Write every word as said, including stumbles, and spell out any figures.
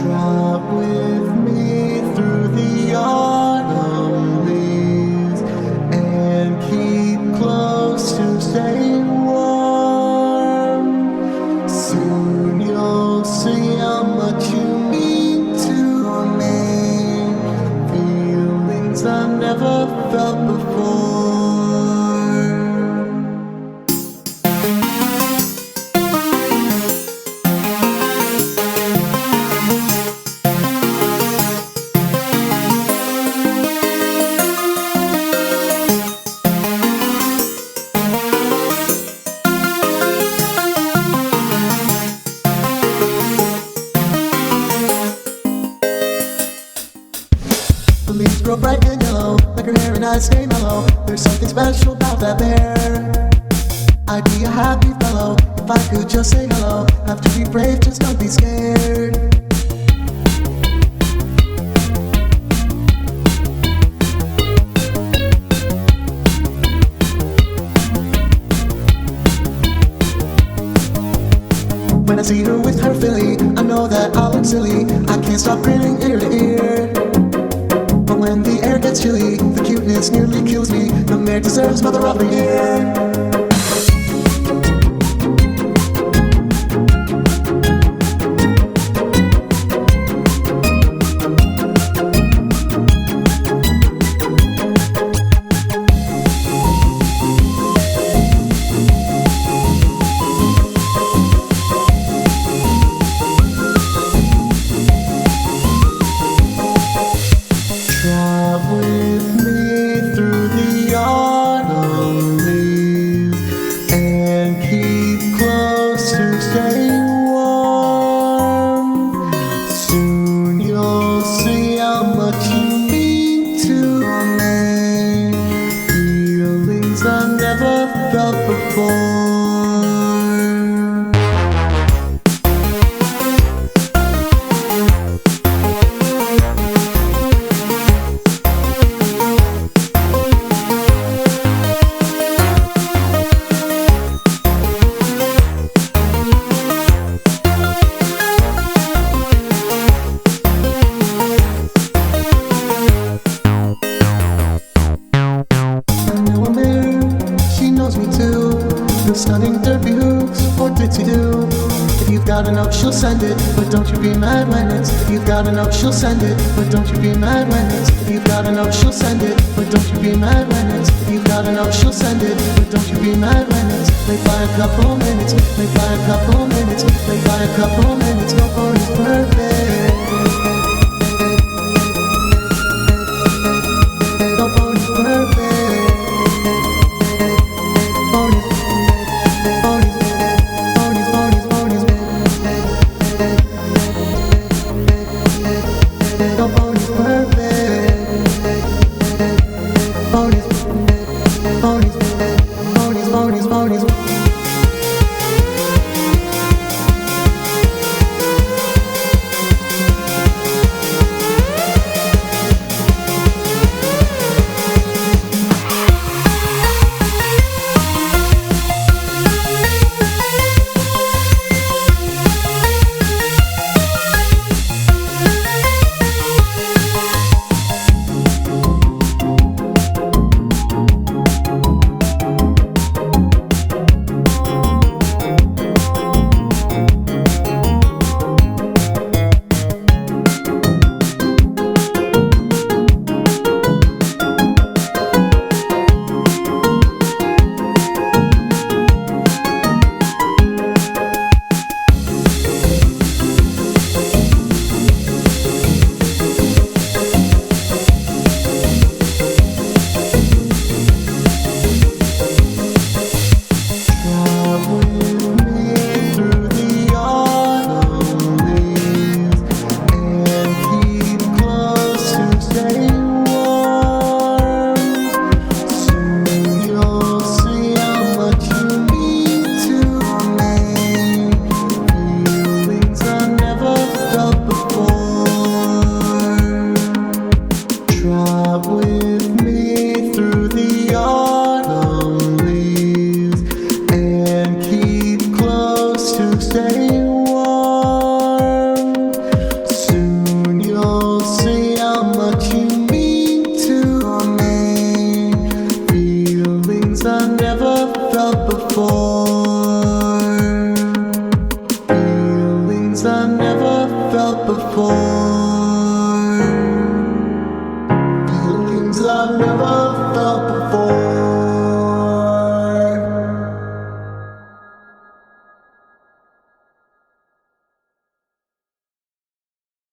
Drive with me through the autumn leaves and keep close to stay warm. Soon you'll see how much you mean to me. Feelings I've never felt before. The leaves grow bright and yellow, like her hair and eyes stay mellow. There's something special about that bear. I'd be a happy fellow if I could just say hello. Have to be brave, just don't be scared. When I see her with her filly, I know that I'll look silly. I can't stop grinning ear to ear. But when the air gets chilly, the cuteness nearly kills me. The mare deserves Mother of the Year. Drive with me through the autumn leaves and keep close to stay warm. Soon you'll see how much you mean to me. Feelings I've never felt before. The stunning derby hooves, what did she do? If you've got a note, she'll send it, but don't you be mad when it's. If you've got a note, she'll send it, but don't you be mad when it's. If you've got a note, she'll send it, but don't you be mad when it's. If you've got a note, she'll send it, but don't you be mad when it's. Late by a couple minutes, late by a couple minutes, late by a couple minutes, no phone is perfect. No phone is perfect. cold.